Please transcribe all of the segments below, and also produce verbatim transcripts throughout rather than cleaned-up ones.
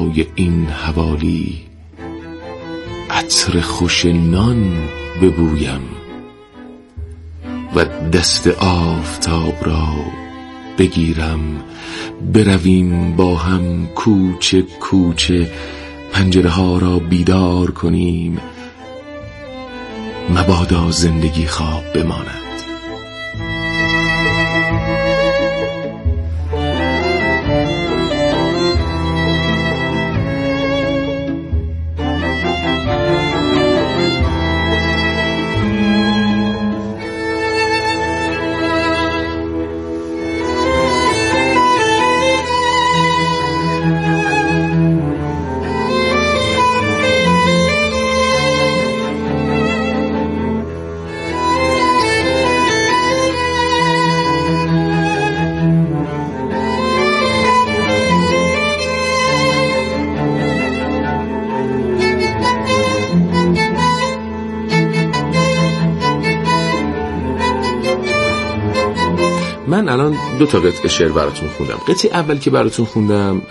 بنای این حوالی عطر خوش نان ببویم و دست آفتاب را بگیرم، برویم با هم کوچه کوچه، پنجره ها را بیدار کنیم، مبادا زندگی خواب بماند. من الان دو تا قطعه شعر براتون خوندم. قطعه اول که براتون خوندم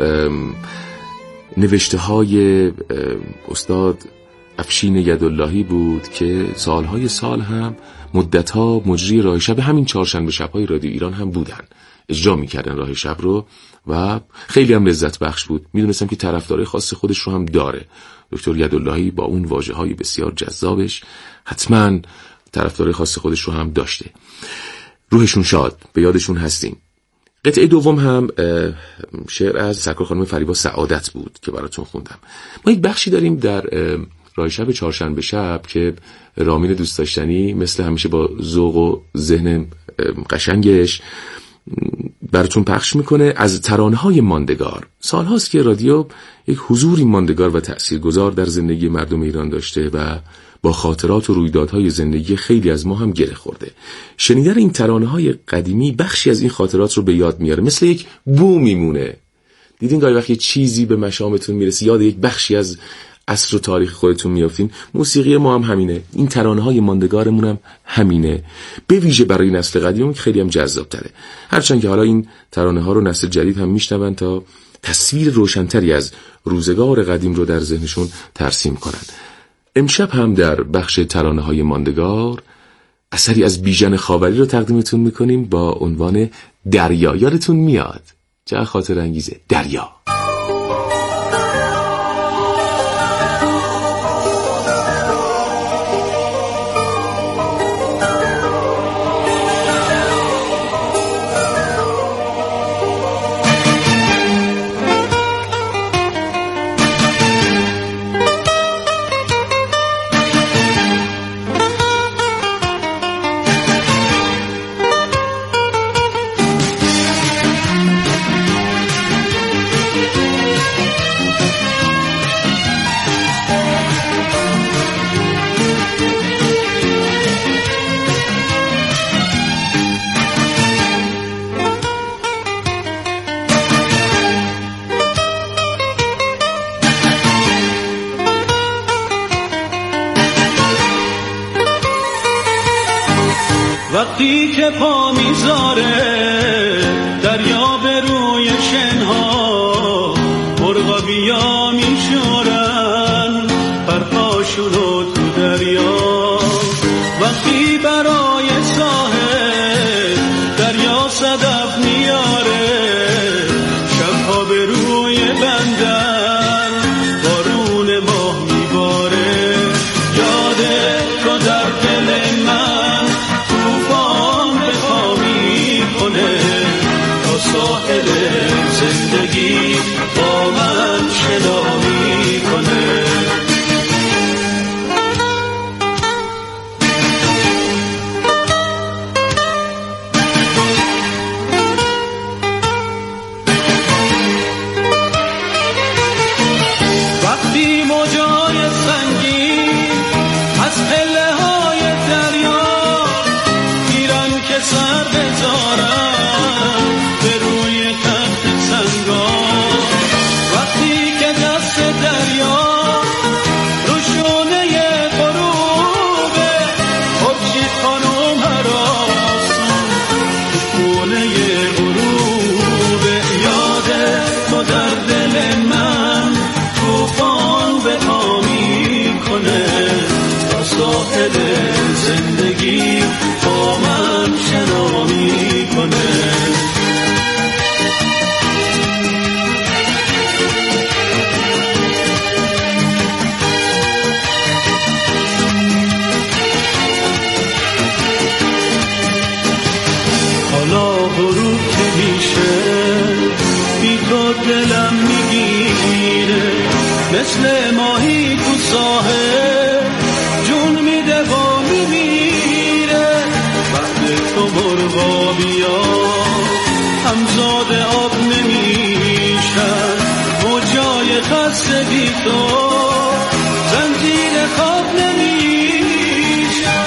نوشته های استاد افشین یداللهی بود که سالهای سال هم مدتها مجری راه شب همین چهارشنبه شب‌های رادیو ایران هم بودن، اجرا می‌کردن راه شب رو و خیلی هم لذت بخش بود. میدونستم که طرفدارای خاص خودش رو هم داره. دکتر یداللهی با اون واژه‌های بسیار جذابش حتما طرفدارای خاص خودش رو هم داشته. روحشون شاد، به یادشون هستیم. قطعه دوم هم شعر از سرکار خانم فریبا سعادت بود که براتون خوندم. ما یک بخشی داریم در راه شب چهارشنبه شب که رامین دوست داشتنی مثل همیشه با ذوق و ذهن قشنگش براتون پخش میکنه از ترانه‌های ماندگار. سالهاست که رادیو یک حضوری ماندگار و تأثیرگذار در زندگی مردم ایران داشته و با خاطرات و رویدادهای زندگی خیلی از ما هم گره خورده. شنیدن این ترانه‌های قدیمی بخشی از این خاطرات رو به یاد میاره، مثل یک بو میمونه. دیدین گاهی وقتی چیزی به مشامتون میرسه یاد یک بخشی از عصر و تاریخ خودتون میافتین. موسیقی ما هم همینه، این ترانه‌های ماندگارمون هم همینه، به ویژه برای نسل قدیم که خیلی هم جذاب‌تره. هرچند که حالا این ترانه‌ها رو نسل جدید هم میشنون تا تصویر روشن‌تری از روزگار قدیم رو در ذهنشون ترسیم کنن. امشب هم در بخش ترانه‌های ماندگار اثری از بیژن خاوری رو تقدیمتون میکنیم با عنوان دریا. یادتون میاد؟ چه خاطر انگیزه دریا. وقتی که پا میذاره دریا به روی شنها، مرغا بیا میشورن پرپاشونو تو دریا. وقتی برای ساحل دریا صدف میاره، شبها به روی بندر بارون ماه میباره. یاده تو در دل من طوفان به پا میکنه، تا ساحل زندگی با من شنا میکنه. مثل ماهی تو ساحل جون میده و میمیره. وقت تو مرغابی ها همزاد آب نمیشن، موجای خستگی تو زنجیر خواب نمیشن.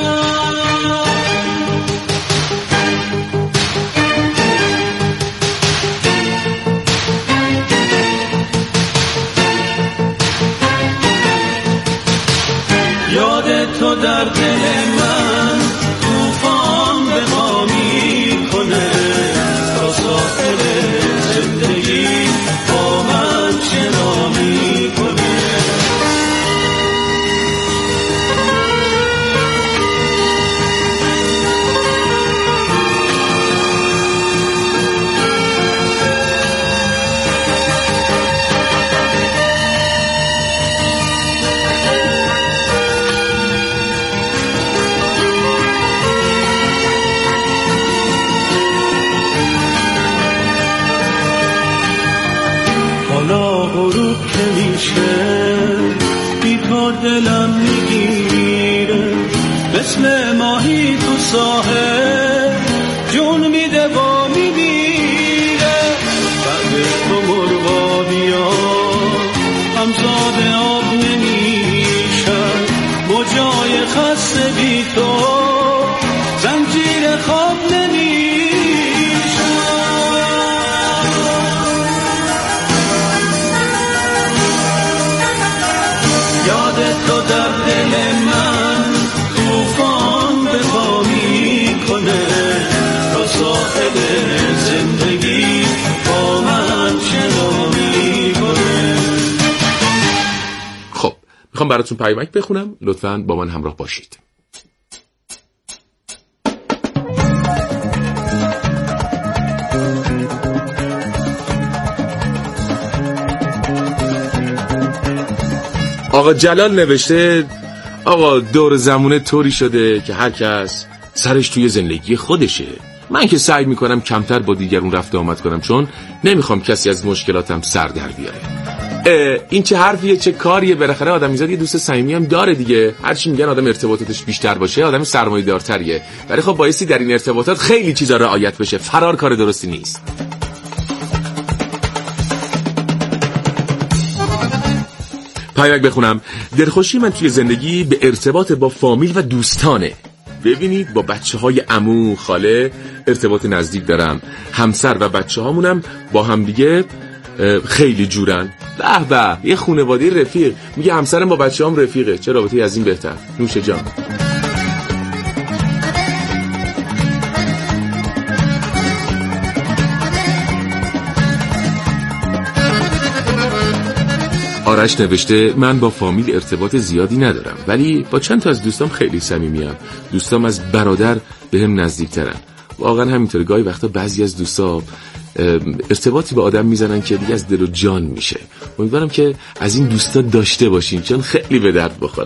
یاد تو در دل من طوفان به پا میکنه، تا ساحل زندگی با من شنا میکنه. حالا غروب که میشه بی تو دلم میگیره، مثل ماهی تو ساحل جون میده و میمیره. بعد تو مرغابی ها همزاد آب نمیشن، موجای خسته بی تو زنجیر خواب نمیشن. یاد تو در دل من طوفان به پا میکنه، تا ساحل زندگی با من شنا میکنه. خب میخوام براتون پیامک بخونم، لطفاً با من همراه باشید. آقا جلال نوشته آقا دور زمونه طوری شده که هر کس سرش توی زندگی خودشه. من که سعی میکنم کمتر با دیگرون رفت آمد کنم، چون نمیخوام کسی از مشکلاتم سر در بیاره. این چه حرفیه، چه کاریه؟ بالاخره آدمیزاد یه دوست صمیمی هم داره دیگه. هرچی میگن آدم ارتباطاتش بیشتر باشه آدم سرمایه‌دارتریه، ولی خب بایستی در این ارتباطات خیلی چیزا رعایت بشه. فرار کار درستی نیست. پیامک بخونم. دلخوشی من توی زندگی به ارتباط با فامیل و دوستانه. ببینید با بچه های عمو خاله ارتباط نزدیک دارم، همسر و بچه هامونم با هم دیگه خیلی جورن. به به، یه خانواده رفیق. میگه همسرم با بچه هم رفیقه، چه رابطه از این بهتر؟ نوش جان. آرش نوشته من با فامیل ارتباط زیادی ندارم، ولی با چند تا از دوستام خیلی صمیمیم. دوستام از برادر بهم نزدیکترن. واقعا همینطوره، گاهی وقتا بعضی از دوستا ارتباطی به آدم میزنن که دیگه از دل و جان میشه. امیدوارم که از این دوستا داشته باشین، چون خیلی به درد بخوره.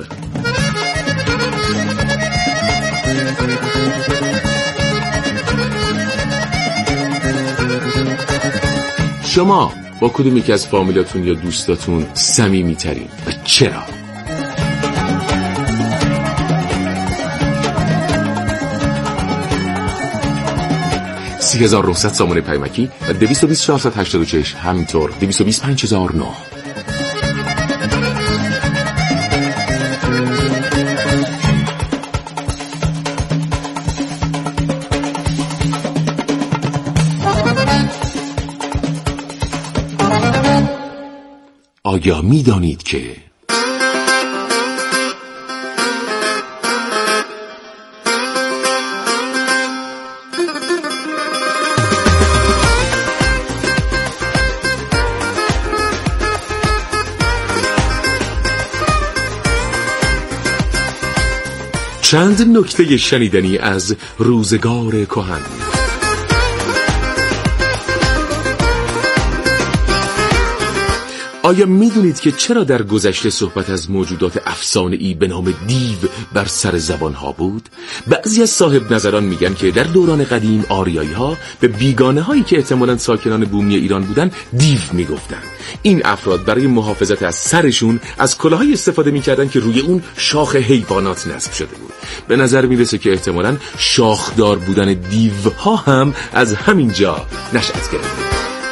شما با کدوم یکی از فامیلاتون یا دوستاتون صمیمی ترین و چرا؟ سی هزار و نهصد سامانه پیامکی و دویست و بیست چهارصد و هشتاد و شش، همینطور دویست و بیست پنج هزار و نه. آیا می دانید که چند نکته شنیدنی از روزگار کهن؟ آیا میدونید که چرا در گذشته صحبت از موجودات افسانه‌ای به نام دیو بر سر زبانها بود؟ بعضی از صاحب نظران میگن که در دوران قدیم آریایی ها به بیگانه هایی که احتمالاً ساکنان بومی ایران بودن دیو میگفتن. این افراد برای محافظت از سرشون از کلاهایی استفاده میکردن که روی اون شاخ حیوانات نصب شده بود. به نظر میرسه که احتمالاً شاخدار بودن دیوها هم از همین جا نشأت گرفته.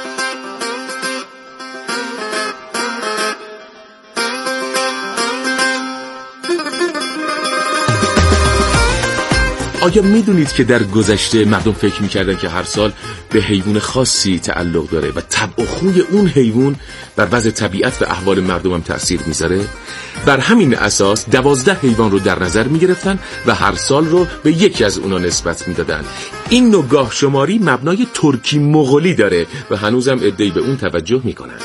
آیا میدونید که در گذشته مردم فکر میکردن که هر سال به حیوان خاصی تعلق داره و طبع و خوی اون حیوان بر وضع طبیعت و احوال مردم هم تأثیر میذاره؟ بر همین اساس دوازده حیوان رو در نظر میگرفتن و هر سال رو به یکی از اونا نسبت میدادن. این نوع گاه شماری مبنای ترکی مغولی داره و هنوزم عده‌ای به اون توجه میکنن.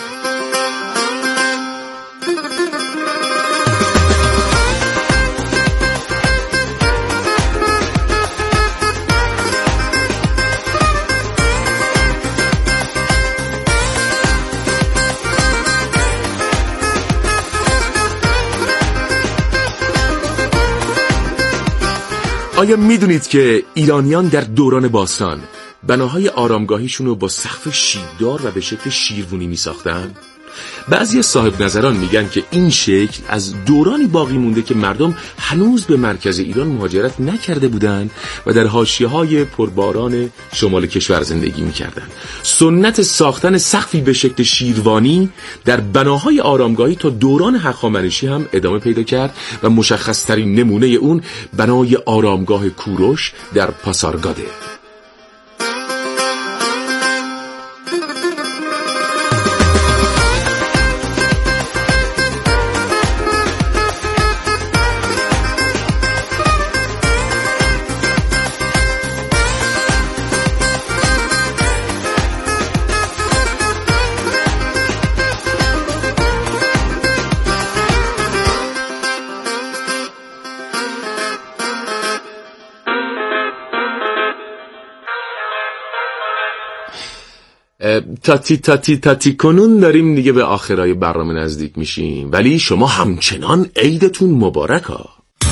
آیا میدونید که ایرانیان در دوران باستان بناهای آرامگاهیشون رو با سقف شیبدار و به شکل شیروانی می ساختن؟ بعضی صاحب نظران میگن که این شکل از دورانی باقی مونده که مردم هنوز به مرکز ایران مهاجرت نکرده بودند و در حاشیه‌های پرباران شمال کشور زندگی میکردن. سنت ساختن سقفی به شکل شیروانی در بناهای آرامگاهی تا دوران هخامنشی هم ادامه پیدا کرد و مشخصترین نمونه اون بنای آرامگاه کوروش در پاسارگاده. تاتی تاتی تاتی کنون داریم دیگه به آخرای برنامه نزدیک میشیم، ولی شما همچنان عیدتون مبارک ها.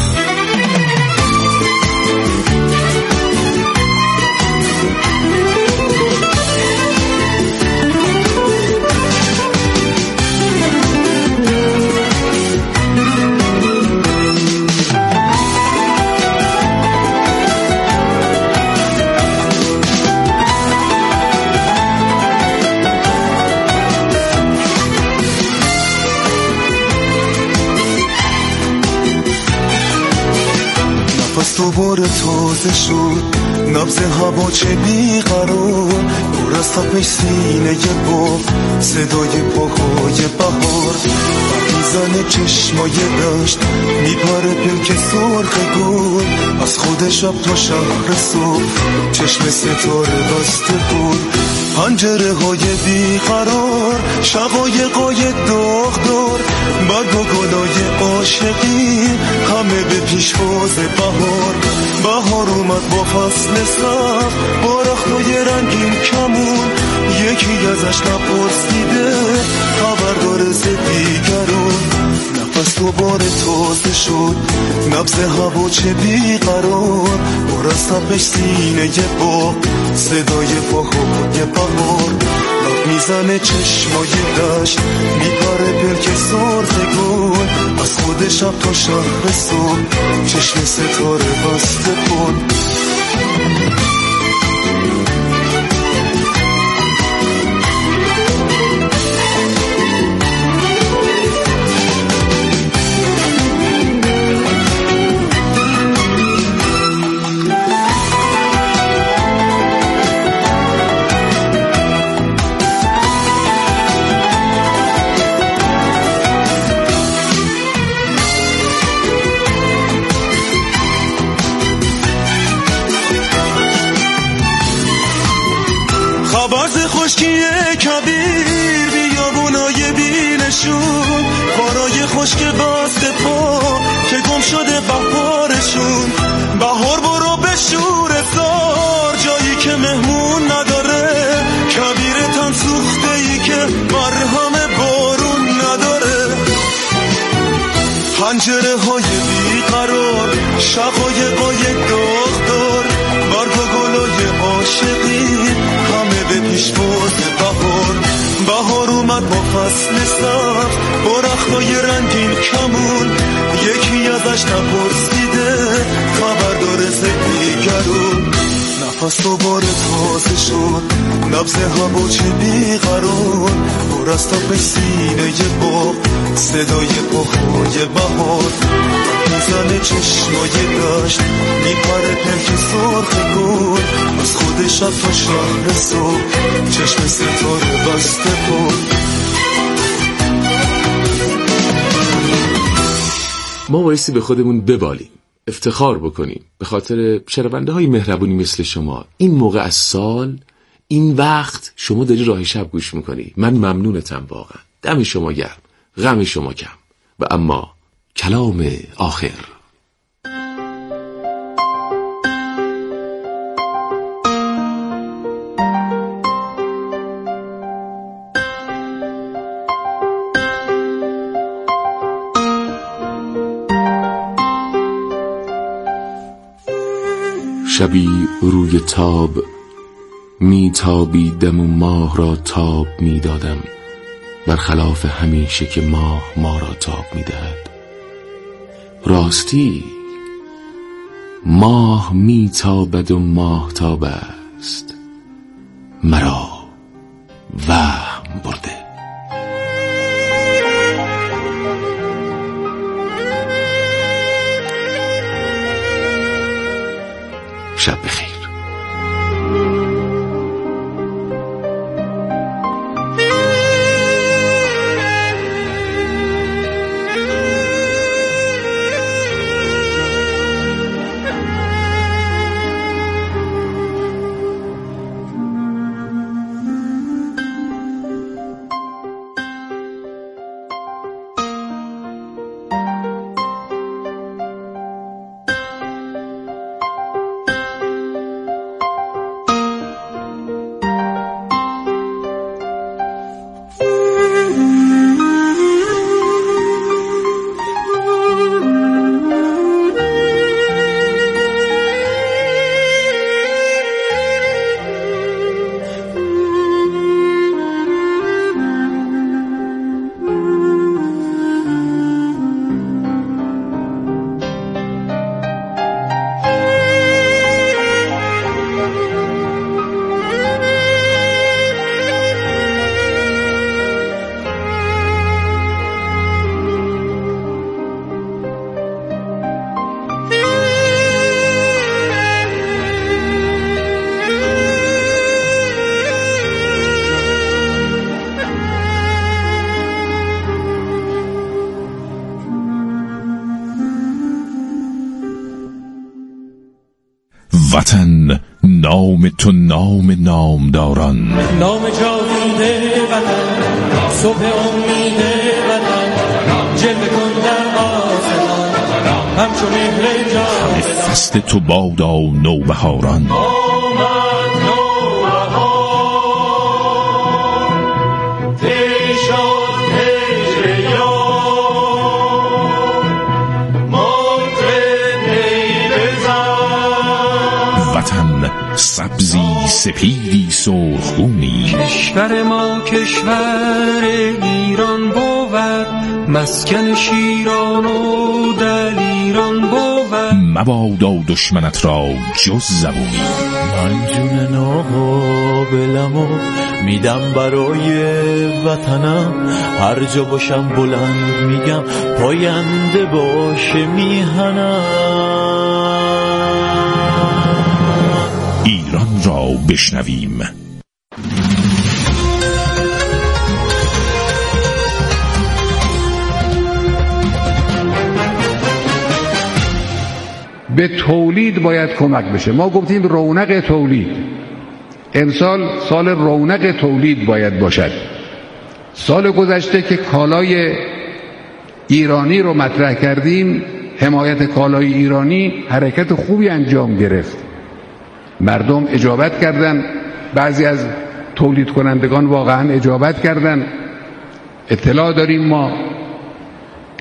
دوباره تازه شد نبض هوا چه بیقرار، دور از تپش سینه با صدای پاهای بهار، میزنه چشمای دشت میپره پلک سرخ گل، از خود شب تا شهر صبح چشم ستاره بسته بود، پنجره های بیقرار شقایقای داغدار، برگ و گلای عاشقی همه به پیشواز بهار، بهار اومد با فصل سبز با رختای رنگین کمون، یکی ازش نپرسیده خبر داره ز دیگرون، نفس دوباره تازه شد نبض هوا چه بیقرار، پر از تپش سینه با صدای پاهای بهار، میزنه چشمای دشت میپره پلک سرخ گل، از خود شب تا شهر صبح چشم ستاره بسته بود. خشکیه کبیر بیابونای بینشون، کارای خشک بسته پا که گم شده بهارشون، بهار برو به شور زار جایی که مهمون نداره، کبیر تن سوخته ای که مرهم بارون پنجره های بیقرار، شقایقای داغدار، برگ و گلای عاشقی همه به پیشواز بهار. بهار اومد با فصل سبز، با رختای رنگین کمون، یکی ازش نپرسیده خبردار زدیگرون. نفس دوباره تازه شد، نبض هوا چه بیقرار، پر از تاب سینه باغ، صدای پاهای بهار. میزنه چشمای دشت، میپره پلک سرخ گل، از خودش تا شهر صبح چشم ستاره بسته بود. ما بایستی به خودمون ببالیم، افتخار بکنیم به خاطر شنونده های مهربونی مثل شما. این موقع از سال، این وقت شما داری راه شب گوش میکنی. من ممنونتم واقعا. دم شما گرم، غم شما کم. و اما کلام آخر. شبی روی تاب می تابیدم و ماه را تاب می دادم، برخلاف همیشه که ماه ما را تاب می دهد. راستی ماه می تابد و ماه تاب است، مرا وهم برده. شب بخیر. وطن نام تو نام نامداران، نام جاوید وطن، صبح امید وطن، جلوه کن در آسمان همچون مهر جاودان. فصل تو بادا نوبهاران، آمد نوبهار تی شد هجر یار، مطرب نی بزن. وطن سبزی سپیدی سرخگونی، کشور ما کشور ایران بود، مسکن شیران و دلیران بود. مبادا دشمنت را جز زبونی. من جون ناقابلمو میدم برای وطنم، هر جا باشم بلند میگم پاینده باشه میهنم. ایران را بشنویم. به تولید باید کمک بشه. ما گفتیم رونق تولید، امسال سال رونق تولید باید باشد. سال گذشته که کالای ایرانی رو مطرح کردیم، حمایت کالای ایرانی حرکت خوبی انجام گرفت، مردم اجابت کردن، بعضی از تولید کنندگان واقعا اجابت کردن. اطلاع داریم ما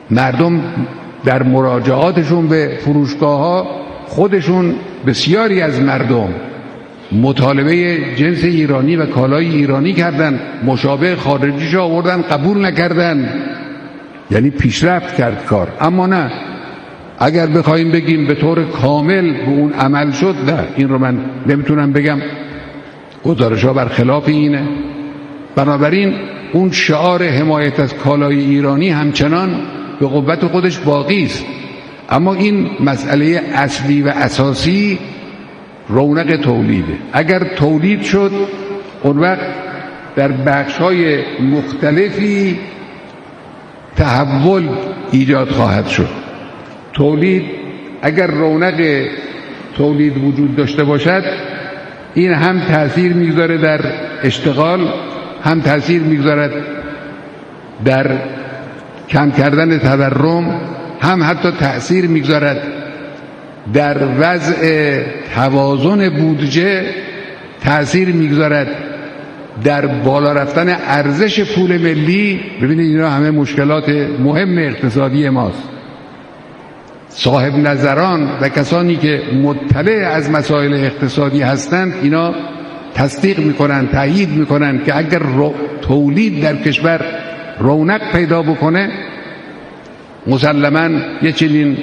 مردم در مراجعاتشون به فروشگاه ها خودشون بسیاری از مردم مطالبه جنس ایرانی و کالای ایرانی کردن، مشابه خارجیش آوردن قبول نکردن، یعنی پیشرفت کرد کار. اما نه، اگر بخوایم بگیم به طور کامل به اون عمل شد، نه، این رو من نمیتونم بگم، گزارش ها برخلاف اینه. بنابراین اون شعار حمایت از کالای ایرانی همچنان به قوت خودش باقی است، اما این مسئله اصلی و اساسی رونق تولیده. اگر تولید شد، اون وقت در بخش‌های مختلفی تحول ایجاد خواهد شد. تولید، اگر رونق تولید وجود داشته باشد، این هم تأثیر میگذاره در اشتغال، هم تأثیر میگذارد در کم کردن تورم، هم حتی تأثیر میگذارد در وضع توازن بودجه، تأثیر میگذارد در بالا رفتن ارزش پول ملی. ببینید اینا همه مشکلات مهم اقتصادی ماست. صاحب نظران و کسانی که مطلع از مسائل اقتصادی هستند، اینا تصدیق میکنن، تایید میکنن که اگر تولید در کشور رونق پیدا بکنه، مسلماً یه چنین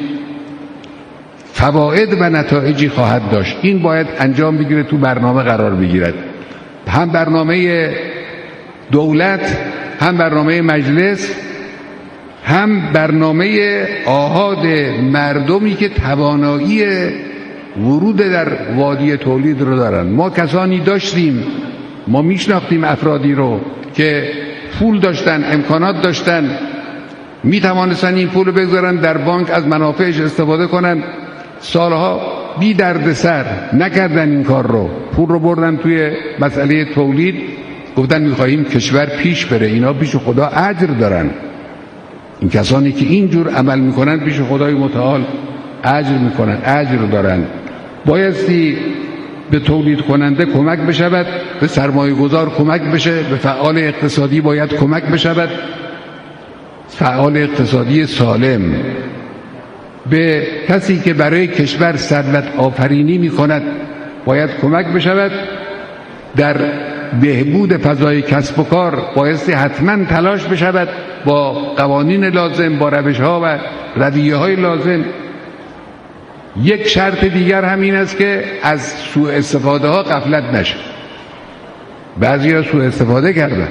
فواید و نتایجی خواهد داشت. این باید انجام بگیره، تو برنامه قرار بگیرد، هم برنامه دولت، هم برنامه مجلس، هم برنامه آحاد مردمی که توانایی ورود در وادی تولید رو دارن. ما کسانی داشتیم، ما میشناختیم افرادی رو که پول داشتن، امکانات داشتن، میتوانستن این پول رو بگذارن در بانک، از منافعش استفاده کنن، سالها بی درد سر نکردن این کار رو، پول رو بردن توی مسئله تولید، گفتن میخواییم کشور پیش بره. اینا پیش خدا اجر دارن. این کسانی که اینجور عمل میکنن پیش خدای متعال اجر میکنن، اجر دارن. بایستی به تولید کننده کمک بشود، به سرمایه گذار کمک بشه، به فعال اقتصادی باید کمک بشود، فعال اقتصادی سالم، به کسی که برای کشور ثروت آفرینی میکند باید کمک بشود. در بهبود فضای کسب و کار بایستی حتما تلاش بشود با قوانین لازم، با روش‌ها و رویه‌های لازم. یک شرط دیگر هم این است که از سوء استفاده ها غفلت نشه. بعضی‌ها سوء استفاده کردن،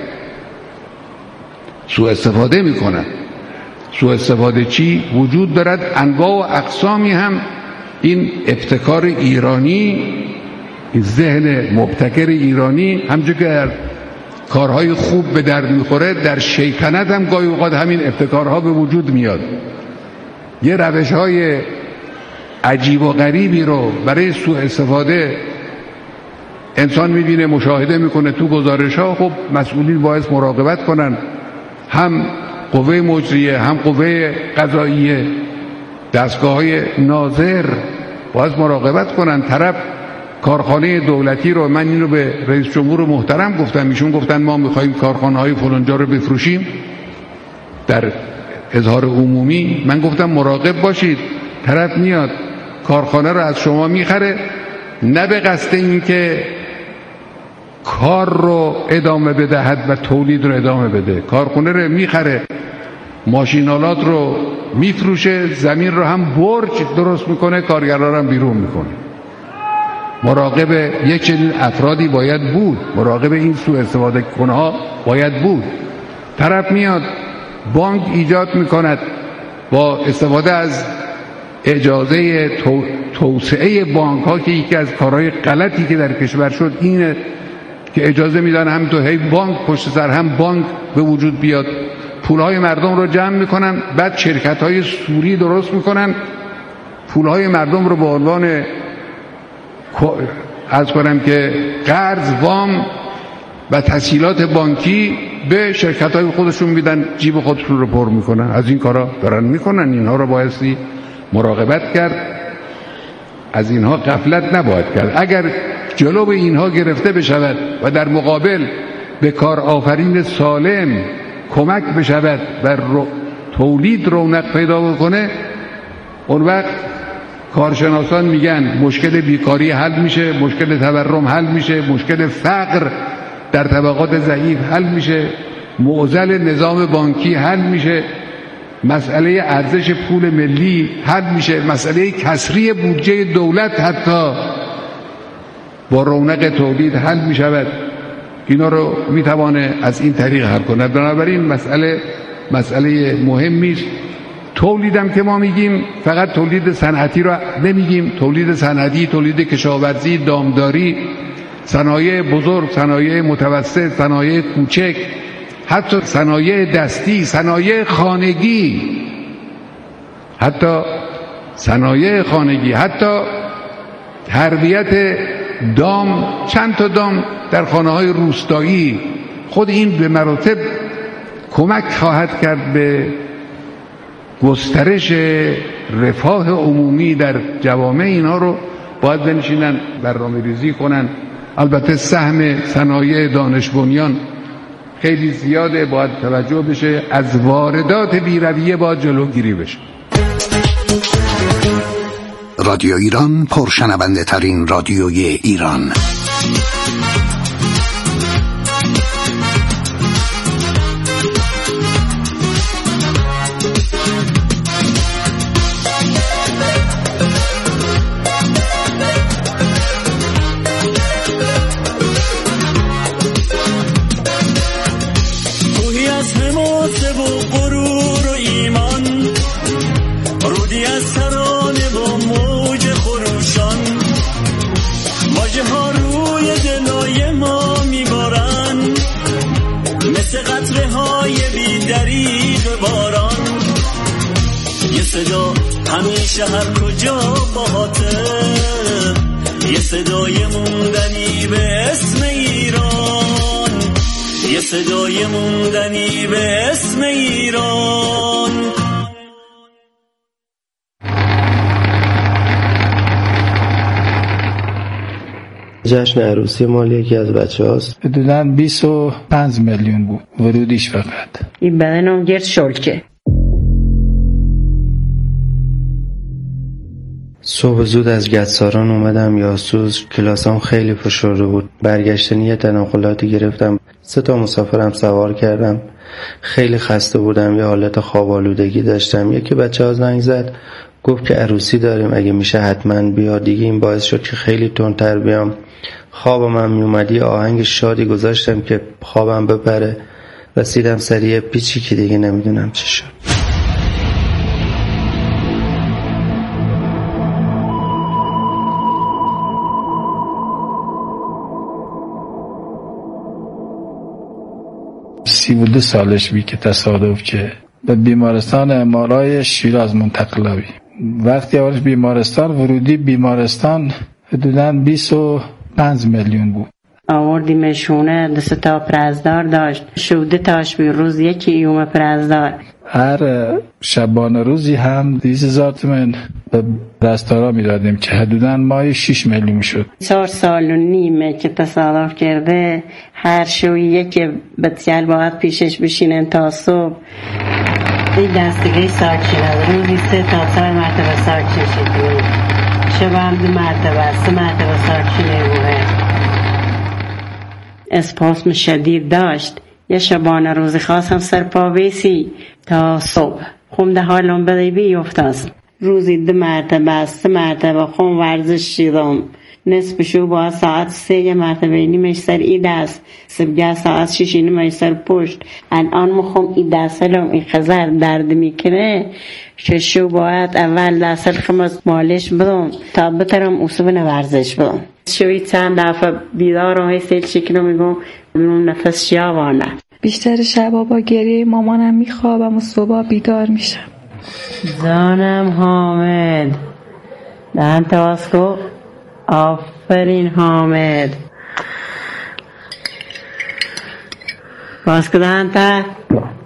سوء استفاده میکنن. سوء استفاده چی؟ وجود دارد انواع و اقسامی هم. این ابتکار ایرانی، این ذهن مبتکر ایرانی، همچون که در کارهای خوب به درد میخوره، در شیطنت هم گاهی اوقات همین ابتکارها به وجود میاد. یه روش‌های عجیب و غریبی رو برای سوء استفاده انسان میبینه، مشاهده میکنه تو گزارش‌ها. خب مسئولین باید مراقبت کنن، هم قوه مجریه، هم قوه قضاییه، دستگاه‌های ناظر باید مراقبت کنن. طرف کارخانه دولتی رو، من این رو به رئیس جمهور محترم گفتم، ایشون گفتن ما میخوایم کارخانه‌های فلانجا رو بفروشیم در اظهار عمومی. من گفتم مراقب باشید، طرف میاد کارخانه رو از شما میخره، نه به قصد این که کار رو ادامه بدهد و تولید رو ادامه بده. کارخانه رو میخره، ماشینالات رو میفروشه، زمین رو هم برج درست میکنه، کارگران هم بیرون میکنه. مراقب یک چنین افرادی باید بود، مراقب این سوء استفاده کنه ها باید بود. طرف میاد بانک ایجاد میکند با استفاده از اجازه تو، توسعه بانک ها، که یکی از کارهای غلطی که در کشور شد اینه که اجازه میدن هم تو هی بانک پشت سر هم بانک به وجود بیاد، پولهای مردم رو جمع میکنن، بعد شرکت های سوری درست میکنن، پولهای مردم رو به عنوان از کنم که قرض، وام و تسهیلات بانکی به شرکت های خودشون میدن، جیب خودشون رو پر میکنن. از این کارا دارن میکنن. اینها رو بایستی مراقبت کرد، از اینها غفلت نباید کرد. اگر جلو به اینها گرفته بشود و در مقابل به کار آفرین سالم کمک بشود و تولید رونق پیدا بکنه، اون وقت کارشناسان میگن مشکل بیکاری حل میشه، مشکل تورم حل میشه، مشکل فقر در طبقات ضعیف حل میشه، معضل نظام بانکی حل میشه، مسئله ارزش پول ملی حل میشه، مسئله کسری بودجه دولت حتی با رونق تولید حل میشود. اینا رو میتوانه از این طریق حل کنه. بنابراین مسئله مسئله مهمی است. تولیدم که ما میگیم فقط تولید صنعتی رو نمیگیم، تولید صنعتی، تولید کشاورزی، دامداری، صنایع بزرگ، صنایع متوسط، صنایع کوچک، حتی صنایع دستی، صنایع خانگی، حتی صنایع خانگی، حتی تربیت دام، چند تا دام در خانه‌های روستایی، خود این به مراتب کمک خواهد کرد به گسترش رفاه عمومی در جوامع. اینا رو باید بنشینن برنامه‌ریزی کنن. البته سهم صنایع دانش بنیان خیلی زیاده، باید توجه بشه. از واردات بی‌رویه باید جلوگیری بشه. رادیو ایران پرشنونده ترین رادیوی ایران. صدا همیشه هر کجا باهاته، یه صدای موندنی به اسم ایران، یه صدای موندنی به اسم ایران. جشن عروسی مال یکی از بچه هاست. حدوداً بیست و پنج میلیون بود ورودیش فقط. این بدنم گرد شلکه. صبح زود از گچساران اومدم یاسوز، کلاسام خیلی فشرده بود. برگشتن یه تنقلاتی گرفتم، سه تا مسافرم سوار کردم. خیلی خسته بودم، یه حالت خواب آلودگی داشتم. یکی بچه ها زنگ زد گفت که عروسی داریم، اگه میشه حتما بیا. دیگه این باعث شد که خیلی تندتر بیام. خوابم هم میومدی، آهنگ شادی گذاشتم که خوابم بپره. رسیدم سریع پیچی که دیگه نمیدونم چی شد. سی و دو سالش بی که تصادف که به بیمارستان امارای شیراز منتقل بی. وقتی اولش بیمارستان ورودی بیمارستان حدوداً بیست و پنج میلیون بود. آوردیمشونه، دست تا پرزدار داشت، شوده تاش بی روز یکی ایوم پرزدار. هر شبانه روزی هم دویست هزار تومان به رستورا میدادیم که حدوداً ماهی شش میلیون شد. چهار سال و نیمه که تصادف کرده، هر شویه که بسیار باید پیشش بشینن تا صبح. این دستگاه ساکشن روزی سه تا چهار مرتبه ساکشن شد. شب هم دو مرتبه سه مرتبه ساکشنه بوده. اسپاسم شدید داشت. یه شبانه روزی خواستم سرپا بیسی تا صبح. خون ده حالم بدهی بی افتاست. روزی دو مرتبه سه مرتبه خون ورزش شیدم. نصفشو با ساعت سه یه مرتبه نیمش سر ای دست، سبگه ساعت شش نیمش سر پشت. الان مخوام ای دستلم ای خزر درد میکنه که شو باید اول دستل خمس مالش بدم تا بترم اصوب نورزش بدم. شوی چند دفعه بیدارم های سیل شکل میگم بینم نفس شیاوانه. بیشتر شبا با گریه مامانم میخوابم و صبح بیدار میشم. جانم حامد دهن تواز کو. آفرین حامد. باز که دهن تا